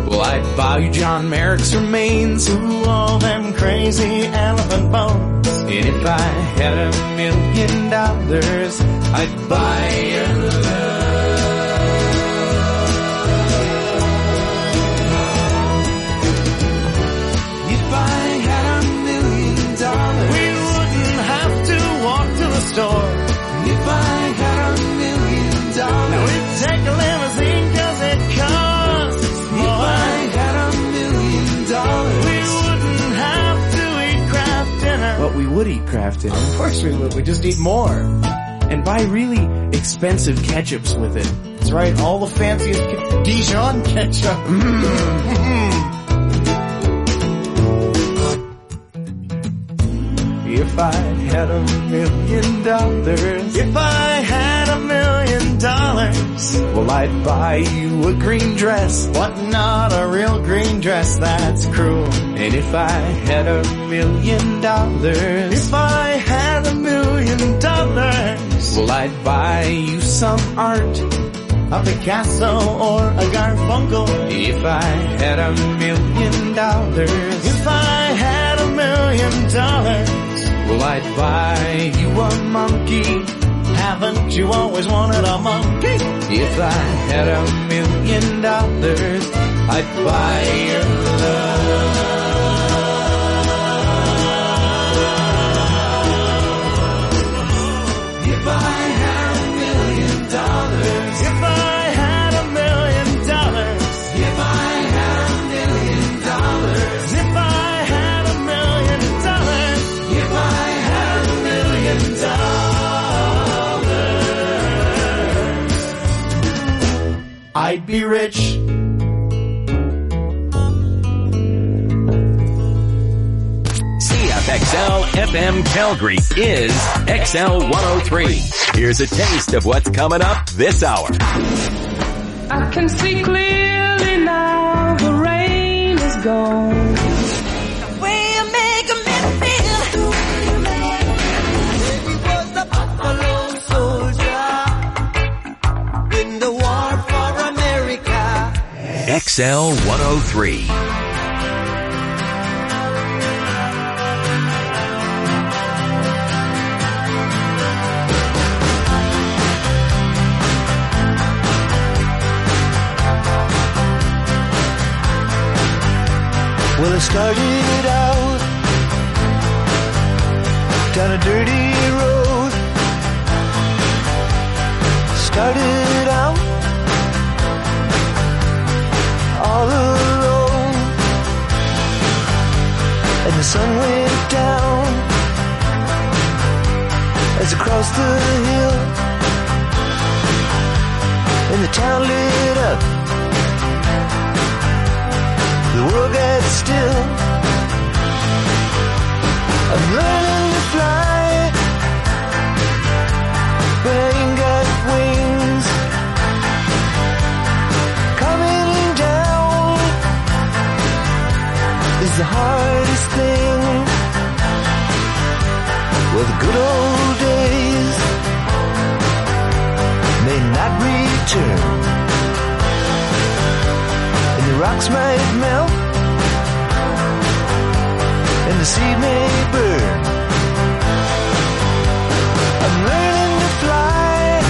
Well, I'd buy you John Merrick's remains. Ooh, all them crazy elephant bones. And if I had $1 million, I'd buy your love. If I had $1 million, we wouldn't have to walk to the store. If I had $1 million, now we'd take a limousine 'cause it costs more. If I had $1 million, we wouldn't have to eat Kraft dinner. But we would eat Kraft dinner. Of course we would. We just eat more. And buy really expensive ketchups with it. That's right. All the fanciest Dijon ketchup. If I had $1 million, if I had $1 million, well, I'd buy you a green dress. But not a real green dress, that's cruel. And if I had $1 million, if I had $1 million, well, I'd buy you some art, a Picasso or a Garfunkel. If I had $1 million, if I had $1 million, well, I'd buy you a monkey. Haven't you always wanted a monkey? If I had $1 million, I'd buy your love. If I had $1 million, if I had $1 million, if I had $1 million, if I had $1 million, if I had $1 million, I'd be rich. CFXL FM Calgary is XL 103. Here's a taste of what's coming up this hour. I can see clearly now the rain is gone. The way you make me feel. He was the Buffalo Soldier in the war for America. XL 103. Well, I started out down a dirty road. Started out all alone, and the sun went down as I crossed the hill, and the town lit up. The world got still. I'm learning to fly, but I ain't got wings. Coming down is the hardest thing. Well, the good old days may not return, and the rocks might melt, and the seed may burn. I'm learning to fly,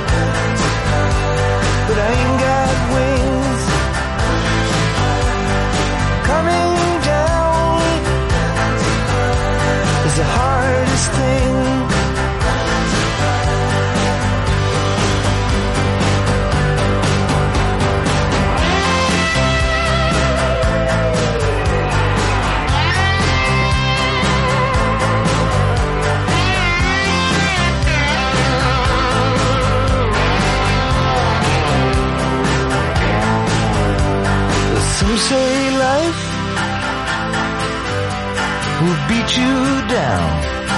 but I ain't got wings. Coming down is the hardest thing. Some say life will beat you down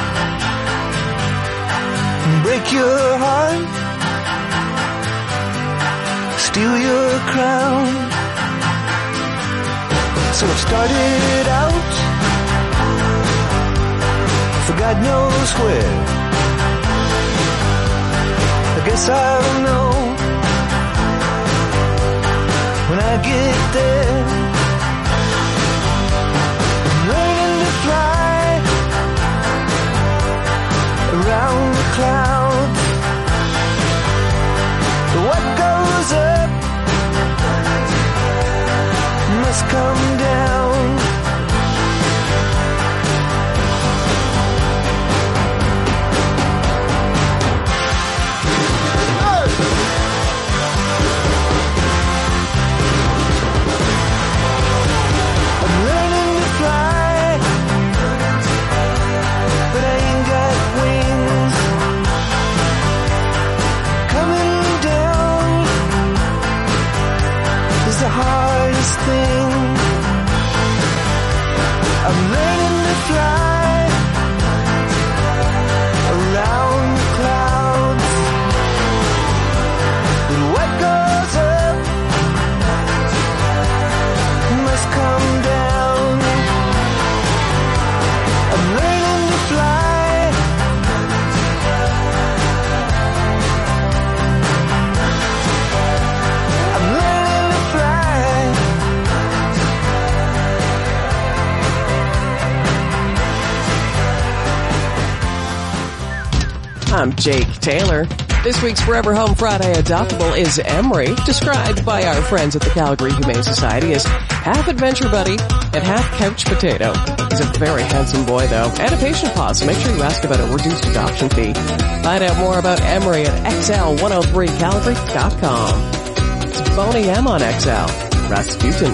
and break your heart, steal your crown. So it started out for God knows where. I guess I'll know when I get there. come down. I'm learning to fly, but I ain't got wings. Coming down is the hardest thing. I'm learning to fly around the clouds. And what goes up must come down. I'm learning to fly. I'm learning to fly. I'm Jake Taylor. This week's Forever Home Friday adoptable is Emery, described by our friends at the Calgary Humane Society as half adventure buddy and half couch potato. He's a very handsome boy, though, and a patient pause, so make sure you ask about a reduced adoption fee. Find out more about Emery at xl103calgary.com. It's Boney M on XL. Rasputin.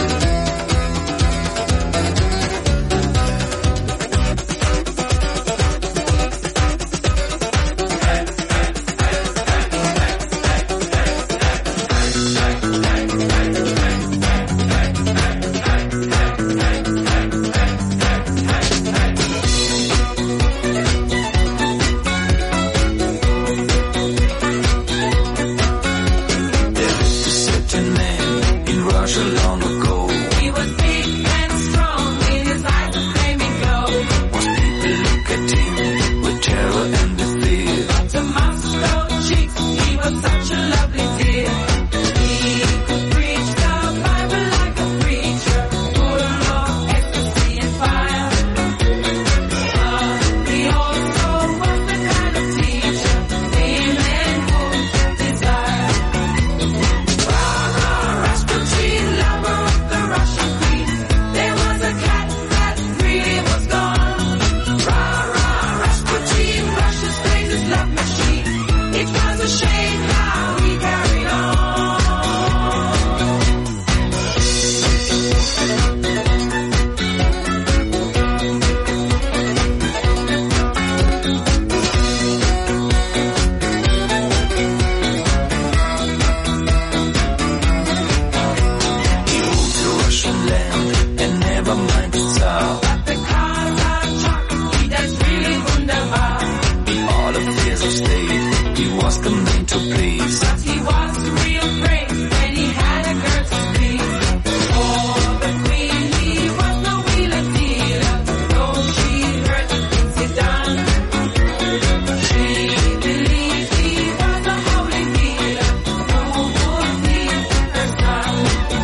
Certain man in Russia long ago He was big and strong in his eyes a flaming glow. was people look at him with terror and with fear. To Moscow cheeks, he was such a lovely dear. He could preach the Bible like a preacher, full of ecstasy and fire. He also was the kind of teacher women would desire. Rasputin, lover of the Russian queen. There was a cat that really was gone. Rasputin, Russia's greatest love machine. It was a shame how he carried on. He ruled the Russian land and never minded Tsar. The cars are chocolate, he does really wunderbar. In all affairs of state, he was the man to please. But he was real brave when he had a girl to please. For the queen, he was no wheeler dealer, though she heard the things he done. She believed he was a holy healer who would heal her son.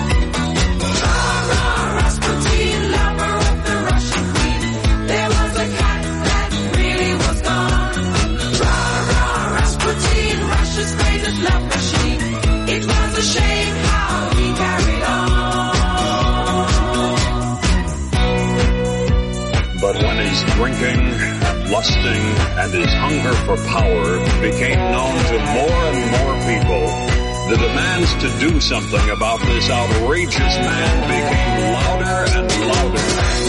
Rasputin, lover of the Russian queen. There was a cat that really was gone. Rasputin, Russia's greatest love machine. It was a shame how he carried on. But when his drinking, lusting, and his hunger for power became known to more and more people, the demands to do something about this outrageous man became louder and louder.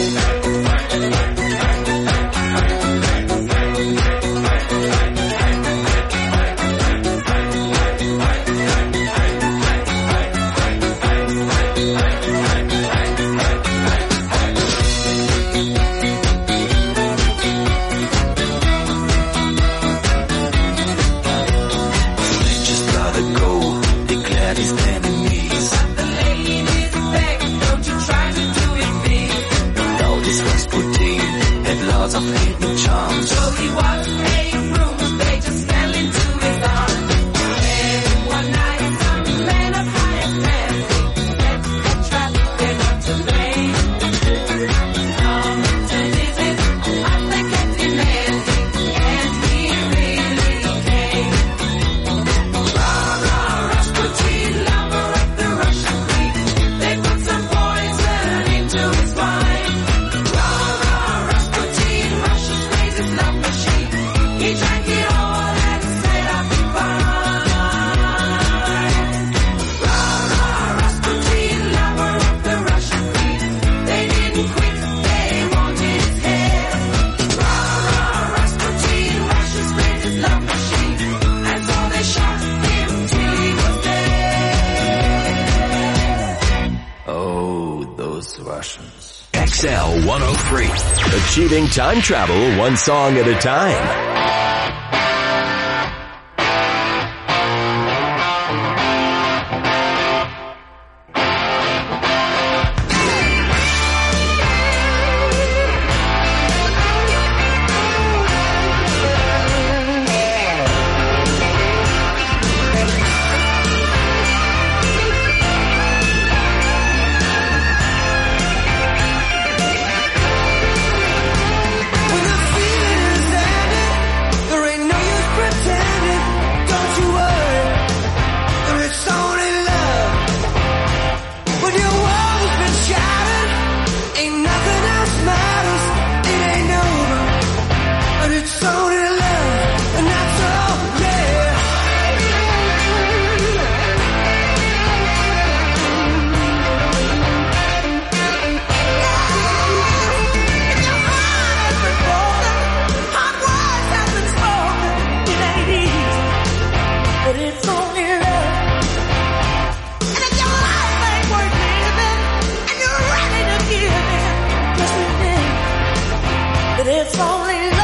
Just gotta go, declared his enemies. The ladies beg, don't you try to do it big. Now this Rasputin had lots of hidden charms. So he was paying rooms, they just fell into his arms. And one night, some men of higher standing set a trap, they're not to blame. Come to visit us, they kept demanding, and he really came. Rasputin, lover of the Russian queen. They put some poison those Russians. XL 103. Achieving time travel one song at a time. When the feeling is ended, there ain't no use pretending. Don't you worry, there is only love. When your world has been shattered, ain't nothing else matters. It ain't over, but it's only love, and that's all, yeah. If your heart has been broken, hard words have been spoken. It ain't easy, but it's only love. And if your life ain't worth living, and you're ready to give in, just remember that it's only love.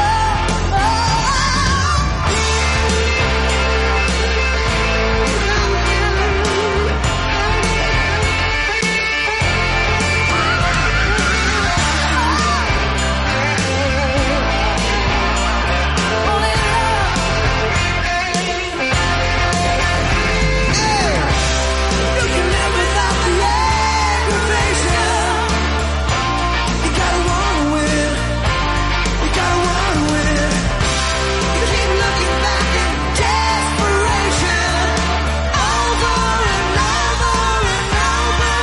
You can live without the aggravation. You gotta run with it. You gotta run with it. You keep looking back in desperation, over and over and over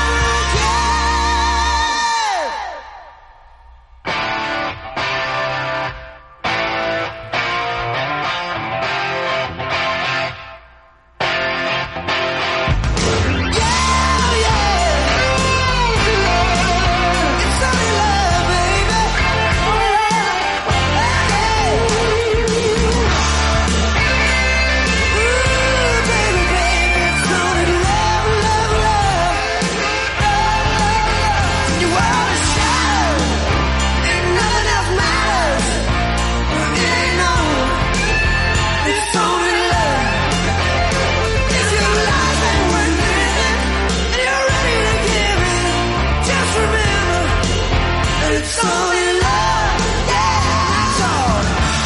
again. Yeah, yeah. It's only love, baby. Ooh, baby, baby, it's only love, love, love. Your world is shattered, and nothing else matters. It ain't over, it's only love. If your life ain't worth living, and you're ready to give in, just remember that it's only love. Yeah, that's all.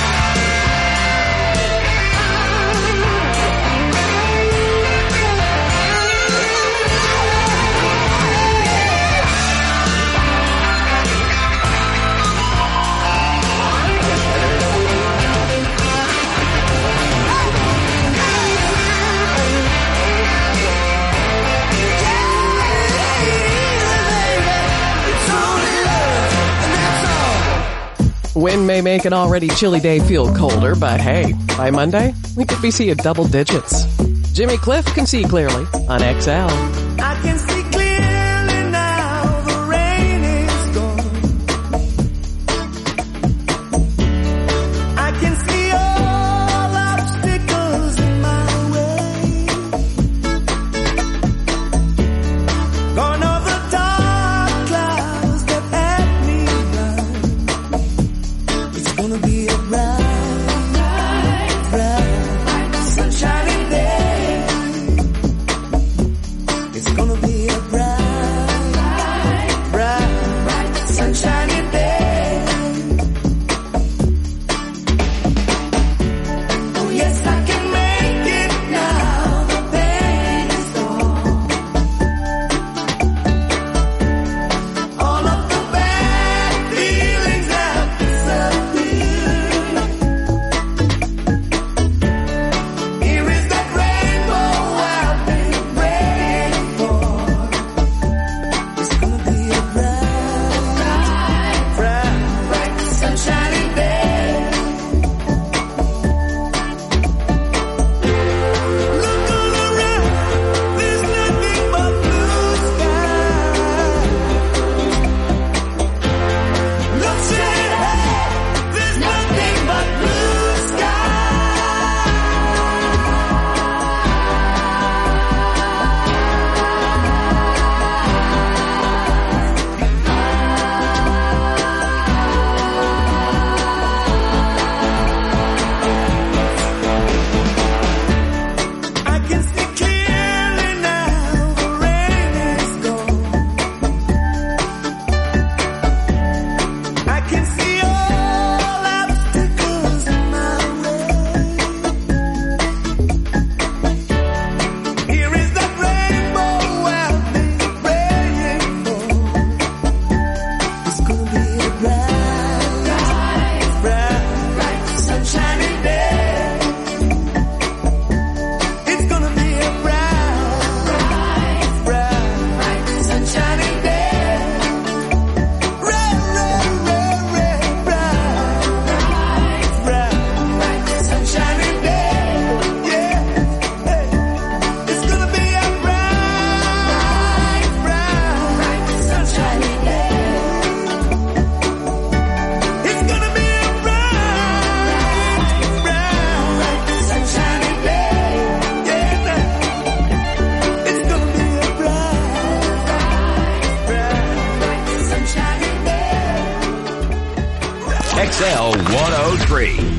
It's only love, and that's all. Wind may make an already chilly day feel colder, but hey, by Monday, we could be seeing double digits. Jimmy Cliff can see clearly on XL. I can see clearly now, the rain is gone. I can see all obstacles in my way. Gone are the dark clouds that had me blind. It's gonna be a bright, bright, sunshiny day. It's gonna be a XL 103.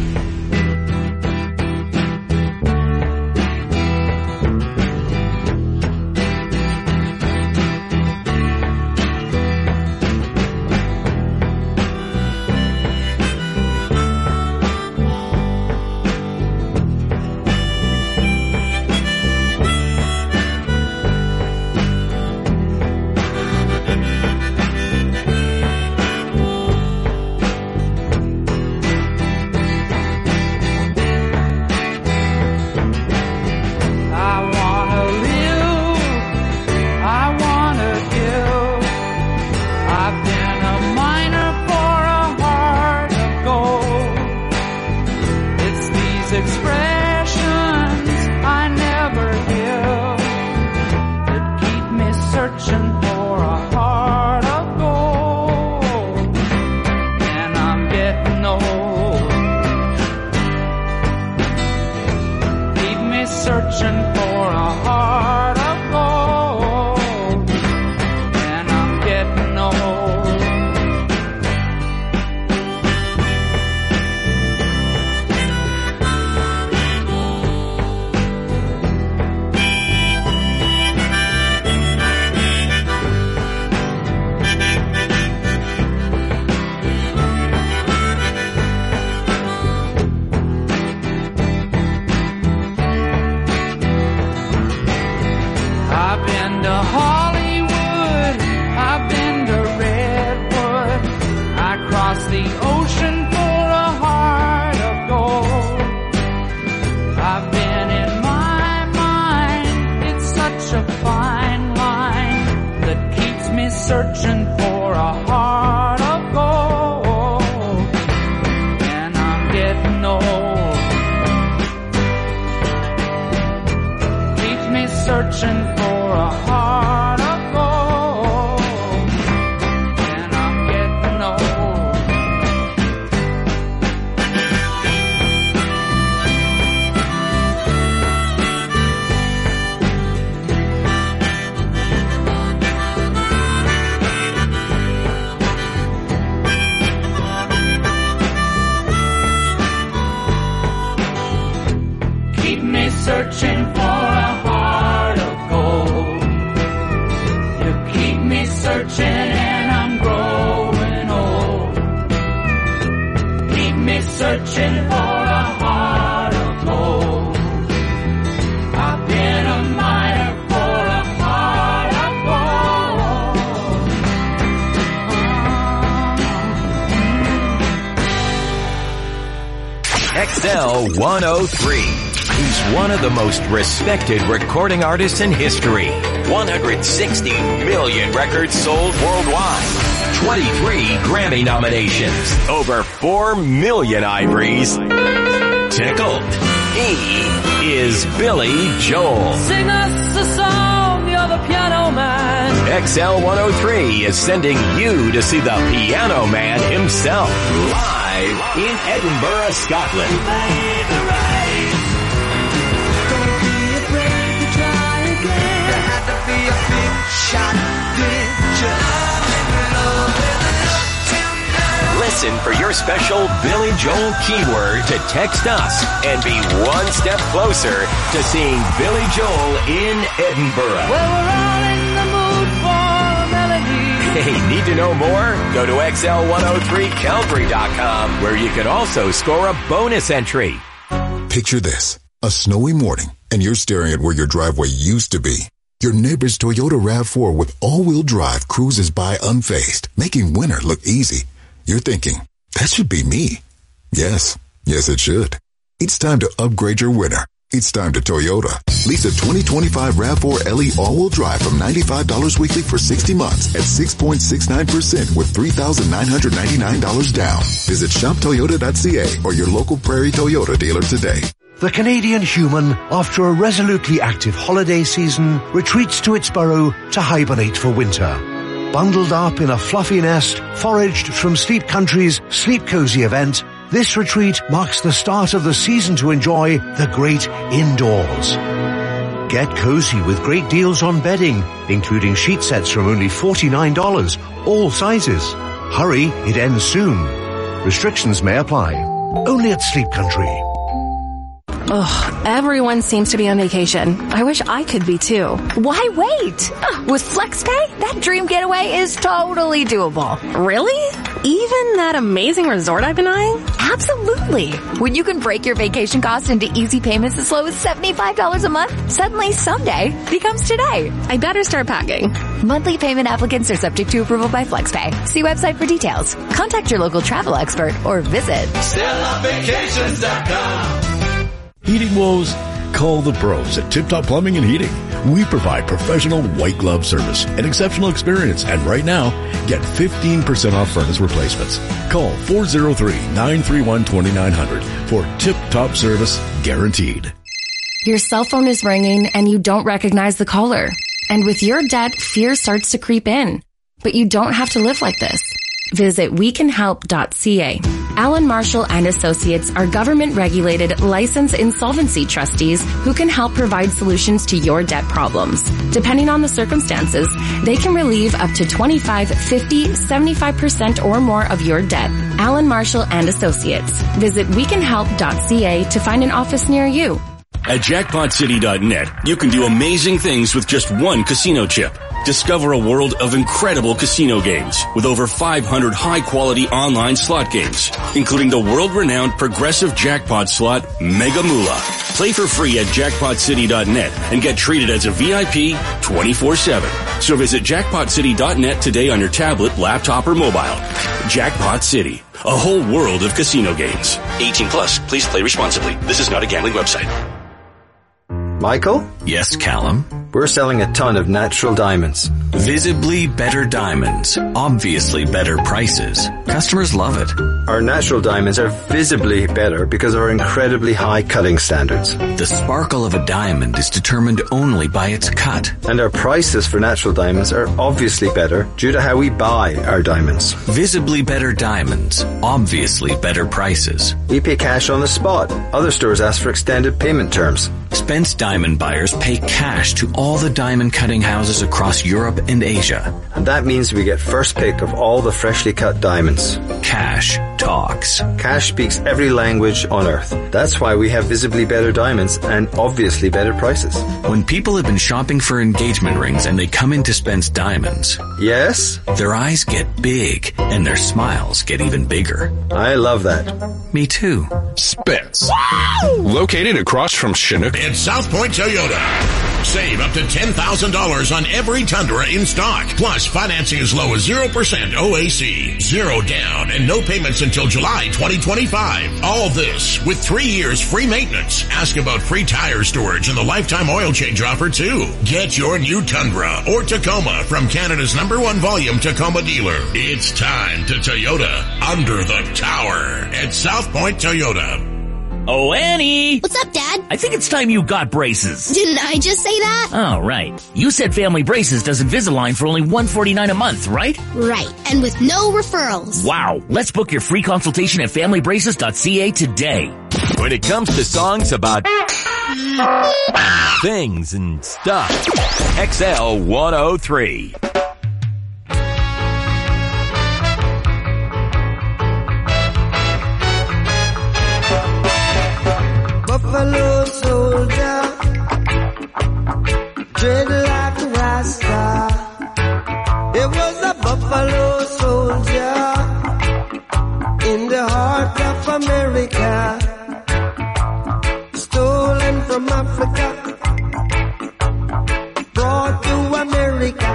XL 103. He's one of the most respected recording artists in history. 160 million records sold worldwide. 23 Grammy nominations. Over 4 million ivories. Tickled. He is Billy Joel. Sing us a song, you're the piano man. XL 103 is sending you to see the Piano Man himself. Live in Edinburgh, Scotland. Don't be afraid to try again. There had to be a big shot picture. Listen for your special Billy Joel keyword to text us and be one step closer to seeing Billy Joel in Edinburgh. Well, we're all in the mood for a melody. Hey, need to know more? Go to XL103Calgary.com, where you can also score a bonus entry. Picture this. A snowy morning, and you're staring at where your driveway used to be. Your neighbor's Toyota RAV4 with all-wheel drive cruises by unfazed, making winter look easy. You're thinking, that should be me. Yes, it should. It's time to upgrade your winter. It's time to Toyota. Lease a 2025 RAV4 LE all-wheel drive from $95 weekly for 60 months at 6.69% with $3,999 down. Visit shoptoyota.ca or your local Prairie Toyota dealer today. The Canadian human, after a resolutely active holiday season, retreats to its burrow to hibernate for winter. Bundled up in a fluffy nest, foraged from Sleep Country's Sleep Cozy event, this retreat marks the start of the season to enjoy the great indoors. Get cozy with great deals on bedding, including sheet sets from only $49, all sizes. Hurry, it ends soon. Restrictions may apply. Only at Sleep Country. Ugh, everyone seems to be on vacation. I wish I could be too. Why wait? With FlexPay, that dream getaway is totally doable. Really? Even that amazing resort I've been eyeing? Absolutely. When you can break your vacation costs into easy payments as low as $75 a month, suddenly someday becomes today. I better start packing. Monthly payment applicants are subject to approval by FlexPay. See website for details. Contact your local travel expert or visit StellaVacations.com. Heating woes? Call the pros at Tip Top Plumbing and Heating. We provide professional white glove service and exceptional experience. And right now, get 15% off furnace replacements. Call 403-931-2900 for Tip Top service guaranteed. Your cell phone is ringing and you don't recognize the caller. And with your debt, fear starts to creep in. But you don't have to live like this. Visit wecanhelp.ca. Allen Marshall and Associates are government-regulated, licensed insolvency trustees who can help provide solutions to your debt problems. Depending on the circumstances, they can relieve up to 25, 50, 75% or more of your debt. Allen Marshall and Associates. Visit wecanhelp.ca to find an office near you. At jackpotcity.net, you can do amazing things with just one casino chip. Discover a world of incredible casino games with over 500 high-quality online slot games, including the world-renowned progressive jackpot slot Mega Moolah. Play for free at jackpotcity.net and get treated as a VIP 24/7. So visit jackpotcity.net today on your tablet, laptop, or mobile. Jackpot City, a whole world of casino games. 18 plus. Please play responsibly. This is not a gambling website. Michael? Yes, Callum? We're selling a ton of natural diamonds. Visibly better diamonds. Obviously better prices. Customers love it. Our natural diamonds are visibly better because of our incredibly high cutting standards. The sparkle of a diamond is determined only by its cut. And our prices for natural diamonds are obviously better due to how we buy our diamonds. Visibly better diamonds. Obviously better prices. We pay cash on the spot. Other stores ask for extended payment terms. Spence Diamond buyers pay cash to all the diamond cutting houses across Europe and Asia. And that means we get first pick of all the freshly cut diamonds. Cash talks. Cash speaks every language on earth. That's why we have visibly better diamonds and obviously better prices. When people have been shopping for engagement rings and they come into Spence Diamonds. Yes? Their eyes get big and their smiles get even bigger. I love that. Me too. Spence. Wow! Located across from Chinook at South Point Toyota. Save up to $10,000 on every Tundra in stock. Plus, financing as low as 0% OAC, 0 down, and no payments until July 2025. All this with 3 years free maintenance. Ask about free tire storage and the lifetime oil change offer too. Get your new Tundra or Tacoma from Canada's #1 volume Tacoma dealer. It's time to Toyota under the tower at South Point Toyota. Oh, Annie! What's up, Dad? I think it's time you got braces. Didn't I just say that? Oh, right. You said Family Braces does Invisalign for only $149 a month, right? Right, and with no referrals. Wow. Let's book your free consultation at familybraces.ca today. When it comes to songs about things and stuff, XL 103. Buffalo soldier, dreadlock rasta. It was a buffalo soldier in the heart of America, stolen from Africa, brought to America,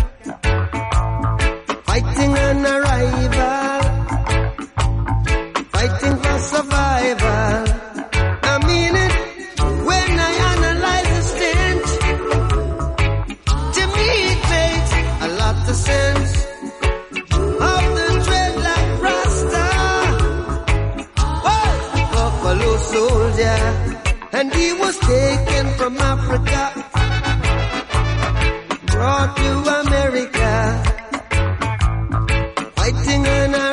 fighting an arrival, fighting for survival. I mean it when I analyze the stench. To me it makes a lot of sense. Of the dreadlock rasta, buffalo soldier, and he was taken from Africa, brought to America, fighting an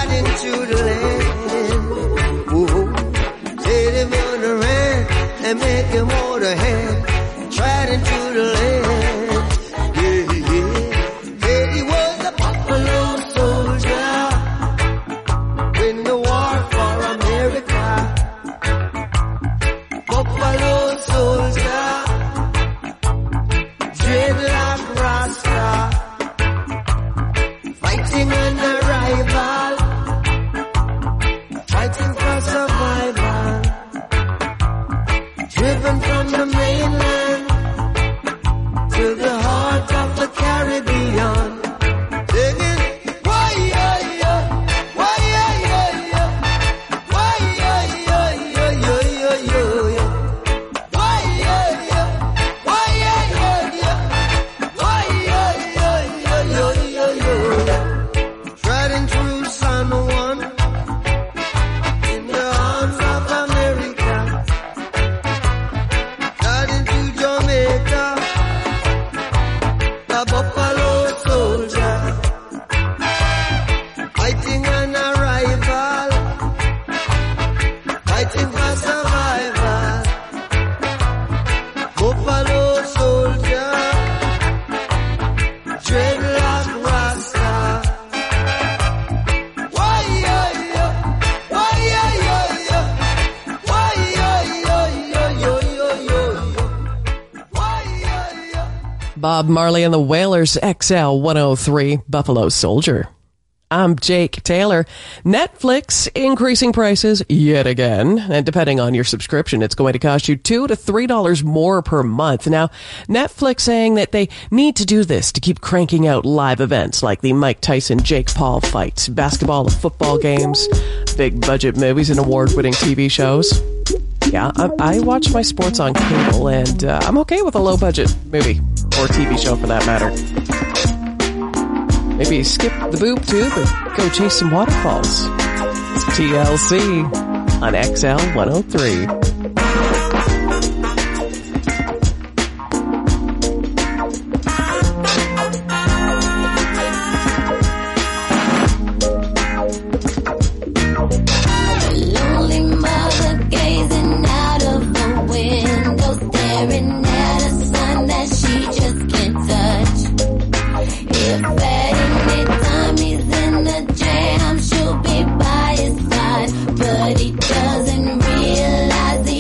riding through the land. Ooh, say they wanna run and make him hold a hand, riding through the land. Yeah, yeah. Yeah, he was a buffalo soldier in the war for America. Buffalo soldier, dreadlock rasta, fighting an rival, fighting for survival, driven from the mainland to the heart of the Caribbean. Singing, why, yeah, yeah, why, yeah, yeah, yeah, why, yeah, yeah, yeah, yeah, yeah, yeah, yeah. Why, yeah, yeah, why, yeah, yeah, yeah, why, yeah, yeah, yeah, yeah, yeah, yeah. Riding through San Juan in the arms of America, riding through Jamaica, a buffalo soldier, fighting an rival, fighting for survival. Buffalo soldier, dreadlock rasta. Why, yeah, yeah, why, yeah, yeah, yeah, why, yeah, yeah, yeah, yeah, yeah, yeah, why, yeah, yeah. Bob Marley and the Wailers, XL 103, Buffalo Soldier. I'm Jake Taylor. Netflix increasing prices yet again. And depending on your subscription, it's going to cost you $2 to $3 more per month. Now, Netflix saying that they need to do this to keep cranking out live events like the Mike Tyson-Jake Paul fight, basketball and football games, big budget movies and award-winning TV shows. Yeah, I watch my sports on cable, and I'm okay with a low-budget movie or TV show for that matter. Maybe skip the boob tube and go chase some waterfalls. It's TLC on XL 103. Lonely mother gazing out of the window, staring at a sun that she just can't touch. If at any time he's in the jam, she'll be by his side, but he doesn't realize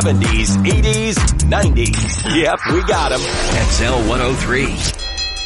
70s, 80s, 90s. Yep, we got them. XL 103.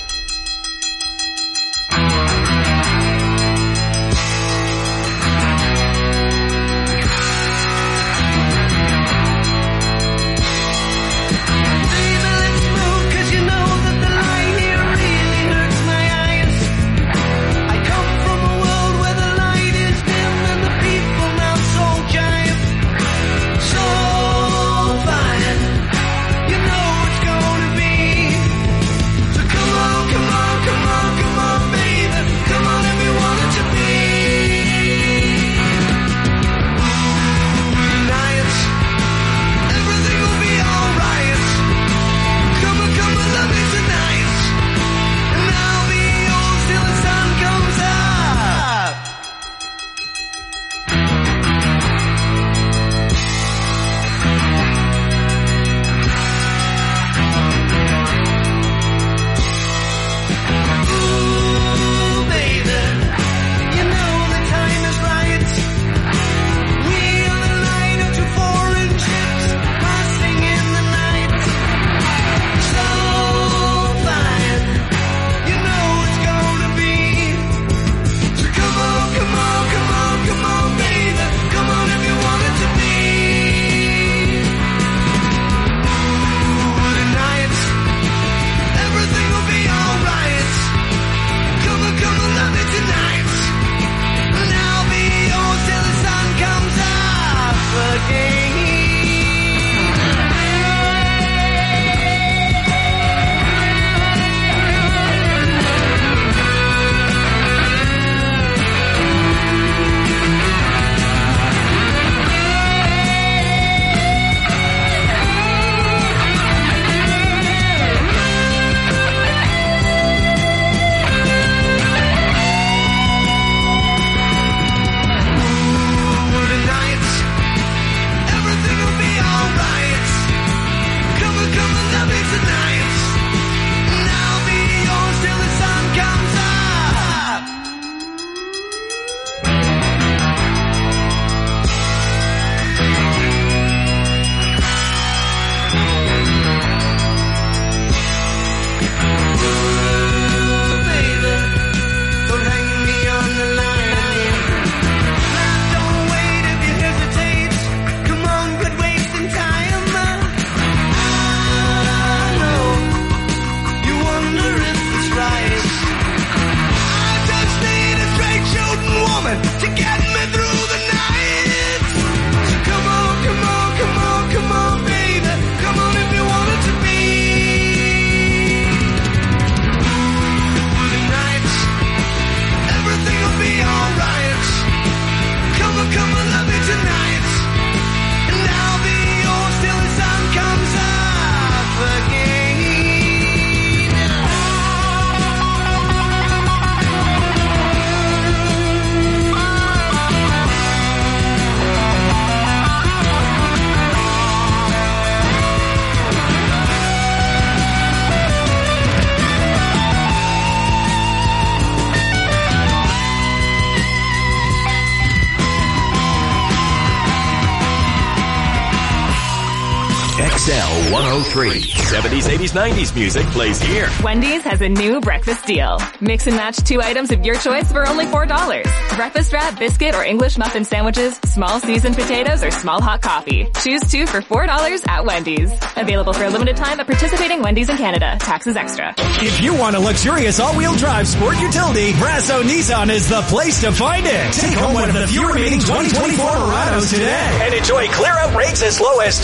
XL 103. 70s, 80s, 90s music plays here. Wendy's has a new breakfast deal. Mix and match 2 items of your choice for only $4. Breakfast wrap, biscuit, or English muffin sandwiches, small seasoned potatoes, or small hot coffee. Choose 2 for $4 at Wendy's. Available for a limited time at participating Wendy's in Canada. Taxes extra. If you want a luxurious all-wheel drive sport utility, Brasso Nissan is the place to find it. Take home one of the few remaining 2024 Muranos today and enjoy clear-out rates as low as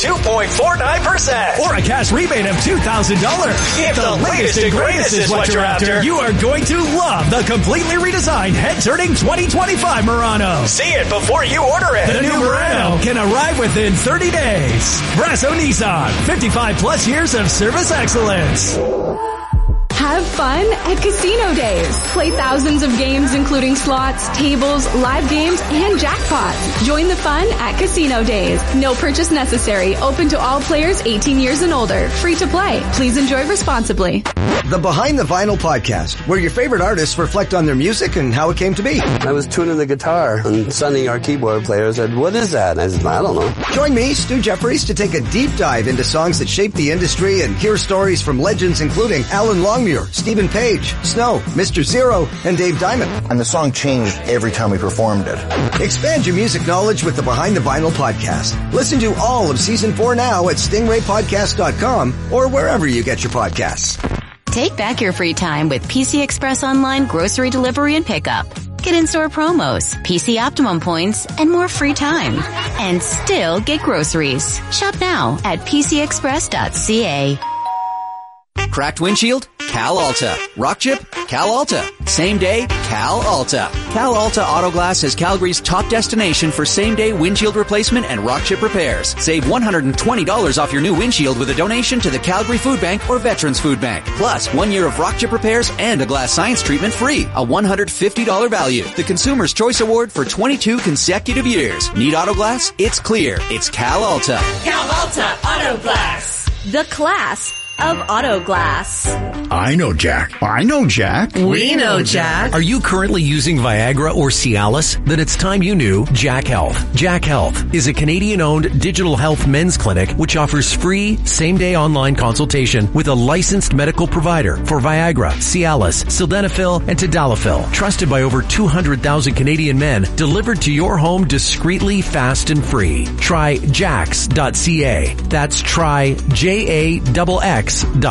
2.49% or a cash rebate of $2,000. If the latest and greatest is what you're after, you are going to love the completely redesigned head-turning 2025 Murano. See it before you order it. The new Murano can arrive within 30 days. Brasso Nissan, 55 plus years of service excellence. Have fun at Casino Days. Play thousands of games including slots, tables, live games, and jackpots. Join the fun at Casino Days. No purchase necessary. Open to all players 18 years and older. Free to play. Please enjoy responsibly. The Behind the Vinyl podcast, where your favorite artists reflect on their music and how it came to be. I was tuning the guitar, and Sonny, our keyboard player, said, "What is that?" And I said, "I don't know." Join me, Stu Jeffries, to take a deep dive into songs that shaped the industry and hear stories from legends including Alan Longmuir, Stephen Page, Snow, Mr. Zero, and Dave Diamond. And the song changed every time we performed it. Expand your music knowledge with the Behind the Vinyl podcast. Listen to all of Season 4 now at stingraypodcast.com or wherever you get your podcasts. Take back your free time with PC Express Online grocery delivery and pickup. Get in-store promos, PC Optimum points, and more free time. And still get groceries. Shop now at pcexpress.ca. Cracked windshield? Cal Alta. Rock chip? Cal Alta. Same day? Cal Alta. Cal Alta Auto Glass is Calgary's top destination for same-day windshield replacement and rock chip repairs. Save $120 off your new windshield with a donation to the Calgary Food Bank or Veterans Food Bank. Plus, 1 year of rock chip repairs and a glass science treatment free. A $150 value. The Consumer's Choice Award for 22 consecutive years. Need auto glass? It's clear. It's Cal Alta. Cal Alta Auto Glass. The class of auto glass. I know Jack. I know Jack. We know Jack. Are you currently using Viagra or Cialis? Then it's time you knew Jack Health. Jack Health is a Canadian-owned digital health men's clinic which offers free same-day online consultation with a licensed medical provider for Viagra, Cialis, Sildenafil, and Tadalafil. Trusted by over 200,000 Canadian men, delivered to your home discreetly, fast, and free. Try jax.ca. That's try JAXX.ca.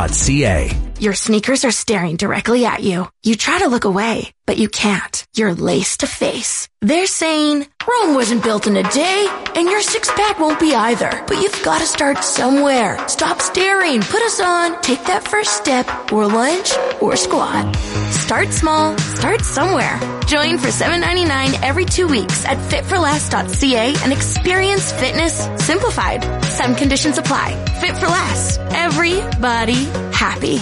Your sneakers are staring directly at you. You try to look away, but you can't. You're lace to face. They're saying, Rome wasn't built in a day, and your six-pack won't be either. But you've got to start somewhere. Stop staring. Put us on. Take that first step, or lunge, or squat. Start small. Start somewhere. Join for $7.99 every 2 weeks at fitforless.ca and experience fitness simplified. Some conditions apply. Fit for Less. Everybody happy.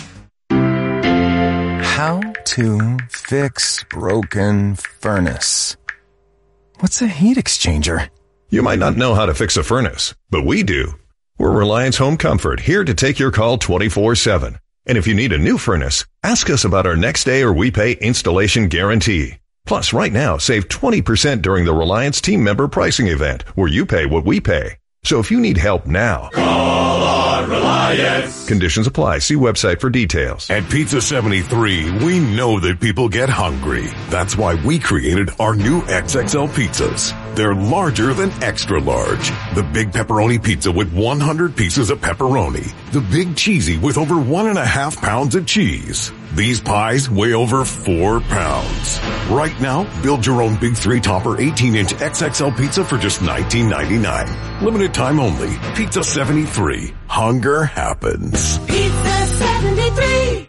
How to fix broken furnace. What's a heat exchanger? You might not know how to fix a furnace, but we do. We're Reliance Home Comfort, here to take your call 24/7. And if you need a new furnace, ask us about our next day or we pay installation guarantee. Plus, right now, save 20% during the Reliance team member pricing event, where you pay what we pay. So if you need help now, call on Reliance. Conditions apply. See website for details. At Pizza 73, we know that people get hungry. That's why we created our new XXL pizzas. They're larger than extra large. The big pepperoni pizza with 100 pieces of pepperoni. The big cheesy with over 1.5 pounds of cheese. These pies weigh over 4 pounds. Right now, build your own Big 3 Topper 18-inch XXL pizza for just $19.99. Limited time only. Pizza 73. Hunger happens. Pizza 73.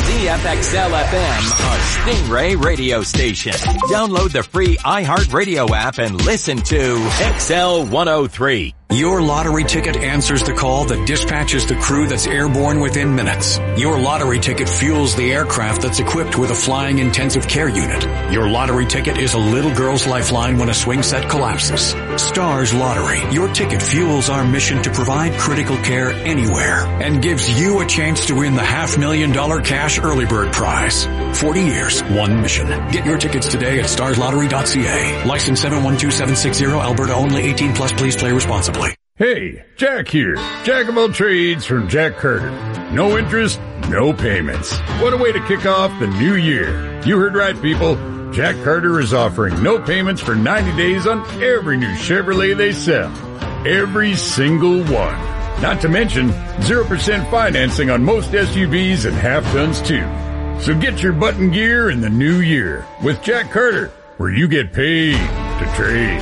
CFXL-FM, a Stingray radio station. Download the free iHeartRadio app and listen to XL 103. Your lottery ticket answers the call that dispatches the crew that's airborne within minutes. Your lottery ticket fuels the aircraft that's equipped with a flying intensive care unit. Your lottery ticket is a little girl's lifeline when a swing set collapses. Stars Lottery. Your ticket fuels our mission to provide critical care anywhere and gives you a chance to win the $500,000 cash early bird prize. 40 years, one mission. Get your tickets today at starslottery.ca. License 712760, Alberta only, 18 plus. Please play responsibly. Hey, Jack here. Jack of all trades from Jack Carter. No interest, no payments. What a way to kick off the new year. You heard right, people. Jack Carter is offering no payments for 90 days on every new Chevrolet they sell. Every single one. Not to mention 0% financing on most SUVs and half tons too. So get your button gear in the new year with Jack Carter, where you get paid to trade.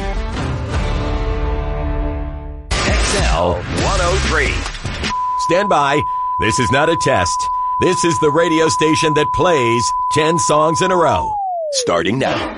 XL 103. Stand by. This is not a test. This is the radio station that plays 10 songs in a row. Starting now.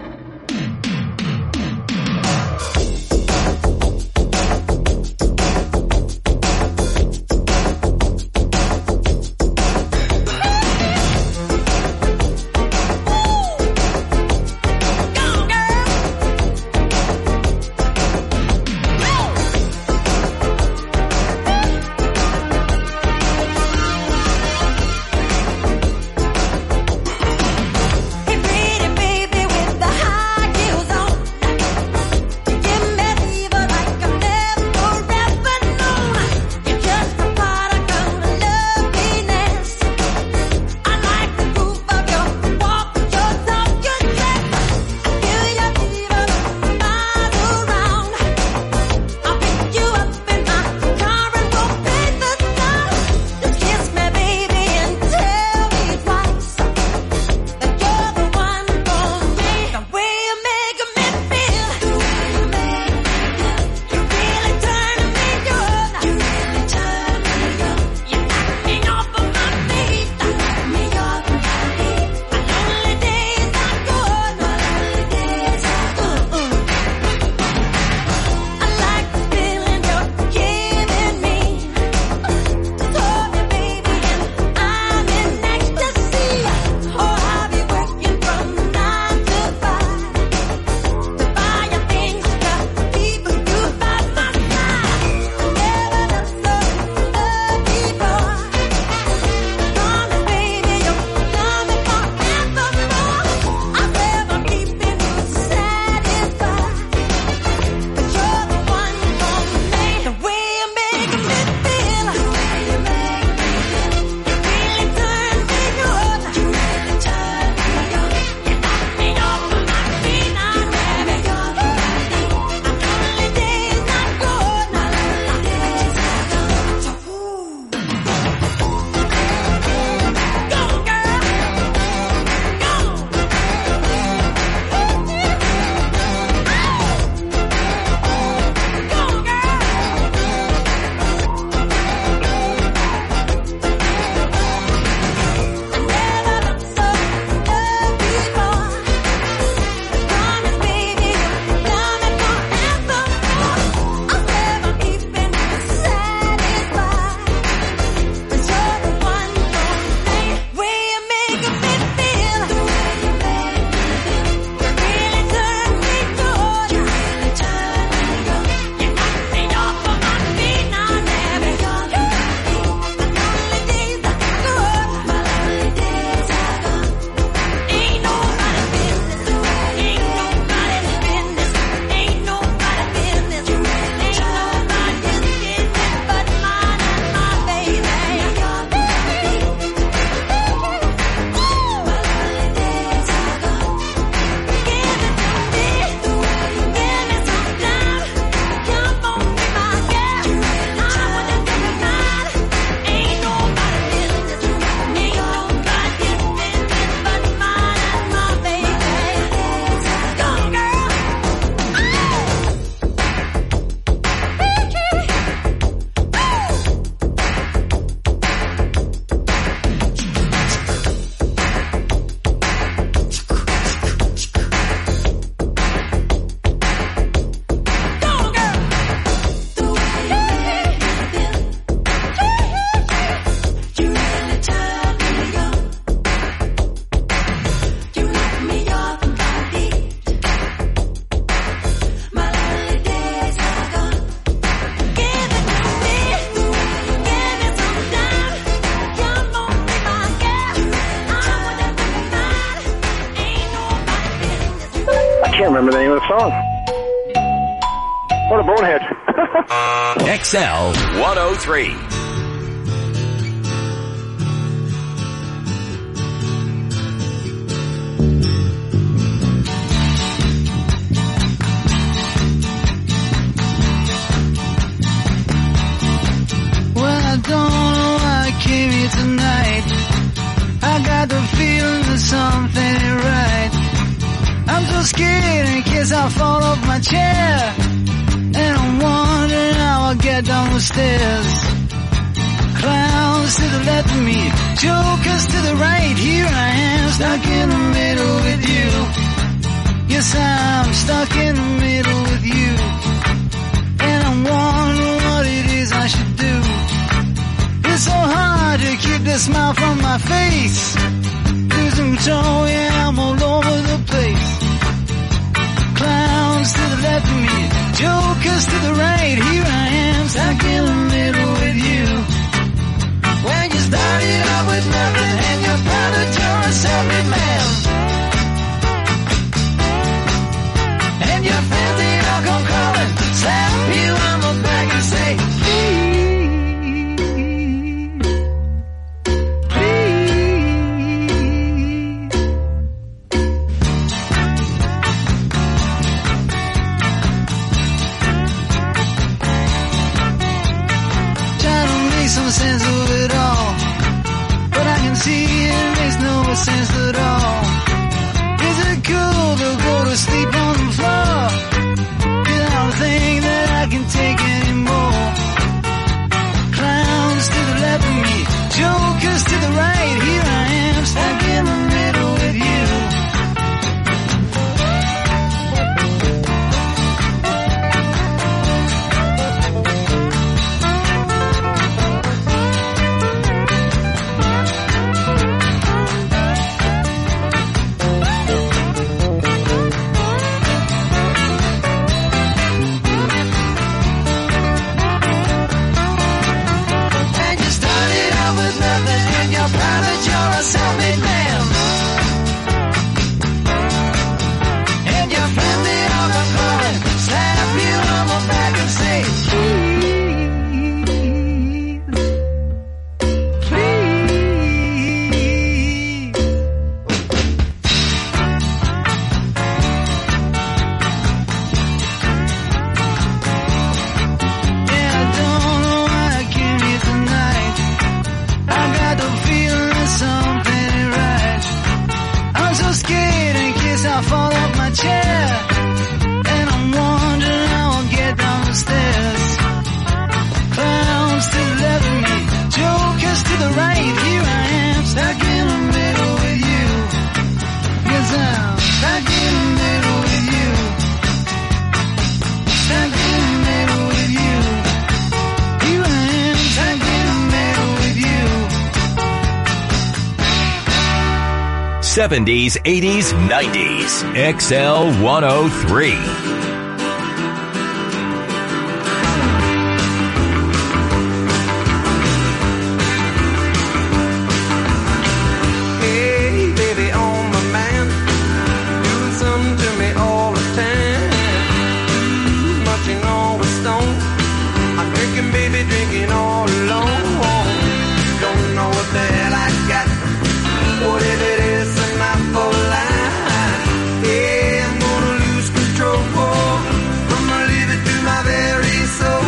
can't remember the name of the song. What a bonehead. XL 103. I don't know why I came here tonight. I got the feeling that something ain't right. I'm so scared in case I fall off my chair, and I'm wondering how I'll get down the stairs. Clowns to the left of me, jokers to the right. Here I am, stuck in the middle with you. Yes, I'm stuck in the middle with you, and I'm wondering what it is I should do. It's so hard to keep the smile from my face. Losing control, yeah, I'm all over the place. Clowns to the left of me, jokers to the right. Here I am, stuck in the middle with you. When you started out with nothing and you're proud that you're a self-made man, and your friends, they all come calling, slap you on the back and say, some sense of it all, but I can see it makes no sense at all. Is it cool to go to sleep on the floor? I don't think that I can take anymore. Clowns to the left of me, jokers to the right. Here I am, stuck in the middle with you. Self-made man, and your friend they all come calling, slap you on the back and say, please, please. Yeah, I don't know why I came here tonight. I got the feeling something ain't right. I'm so scared in case I fall off my chair, and I'm wondering how I'll get down the stairs. Clowns to the left of me, jokers to the right. Here I am, stuck in the middle with you. Yes, I'm stuck in the middle with you. Stuck in the middle with you. Here I am, stuck in the middle with you. 70s, 80s, 90s. XL 103. Hey, baby, on my mind, doing something to me all the time. Too much and always stoned. I'm drinking, baby, drinking all alone. Don't know what the hell I got. Whatever it is, I'm not for life. Yeah, I'm gonna lose control. I'm gonna leave it to my very soul.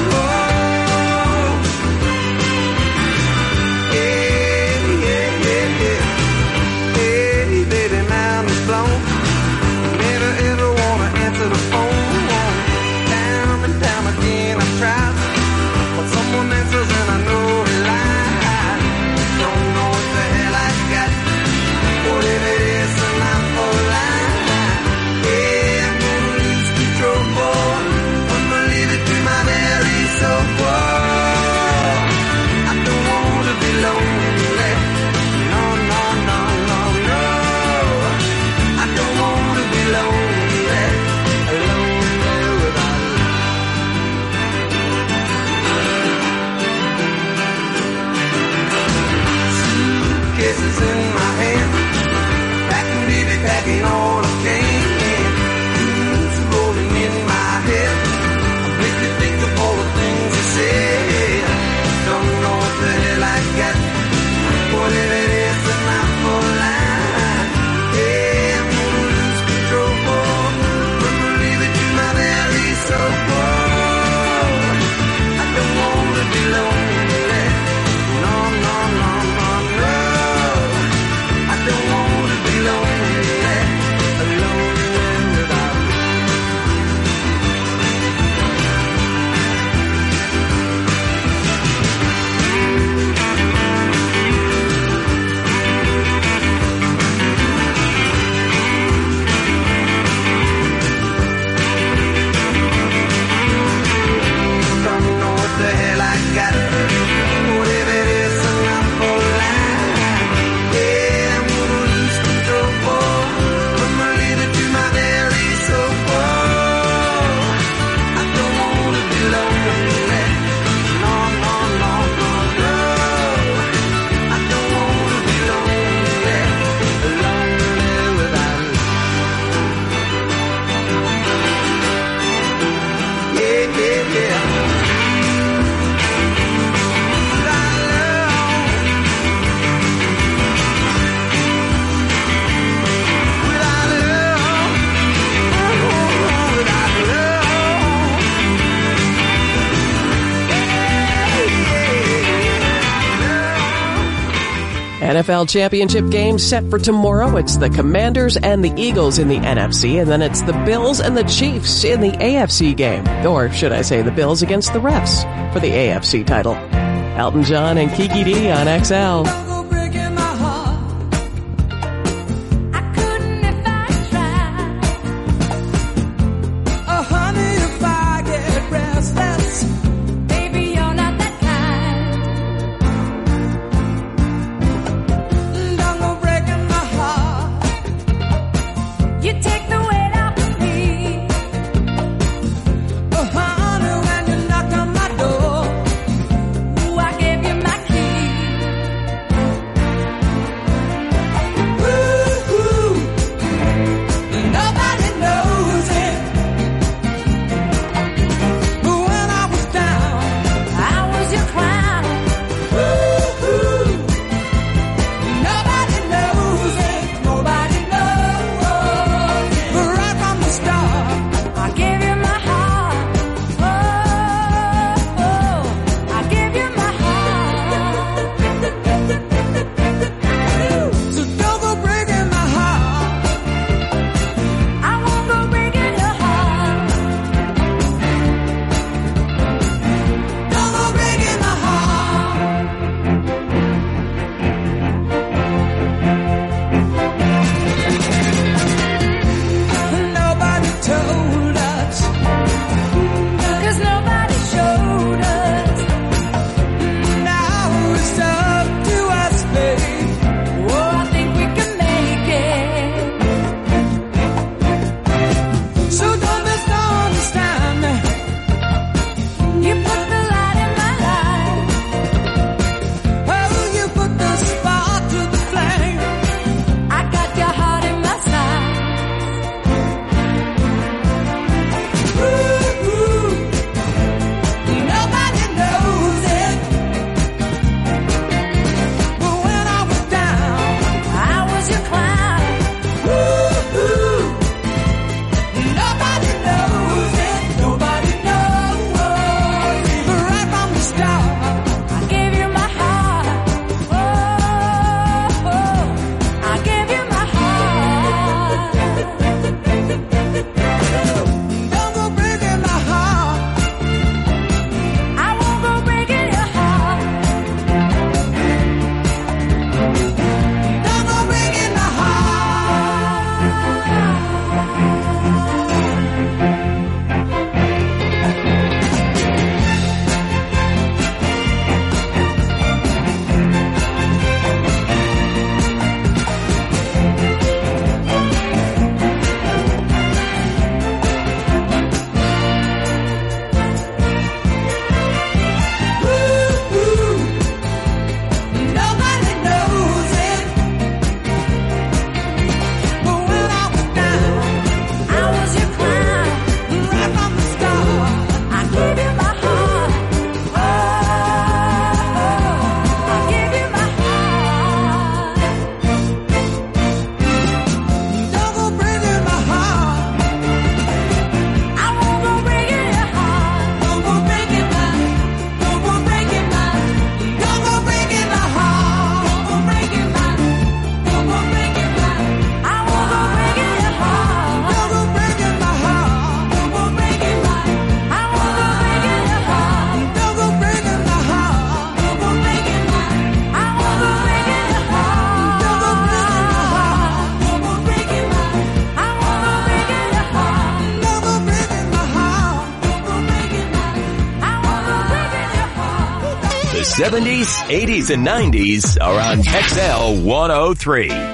Yeah, yeah, yeah, yeah. Hey, baby, mind is blown. Never ever wanna answer the phone. Time and time again I've tried, but someone answers and I know they lie. Don't know what the hell I got. Whatever it is, I'm not for life. Yeah, I'm gonna lose control, boy. I'm gonna leave it to my very soul, boy. I don't want to be lonely. No, no, no, no, no. I don't want to be lonely. Lonely without love. Suitcases in my hand. Packing, baby, packing all I can. Too NFL championship game set for tomorrow. It's the Commanders and the Eagles in the NFC, and then it's the Bills and the Chiefs in the AFC game. Or should I say the Bills against the Refs for the AFC title. Elton John and Kiki D on XL. The 70s, 80s, and 90s are on XL 103.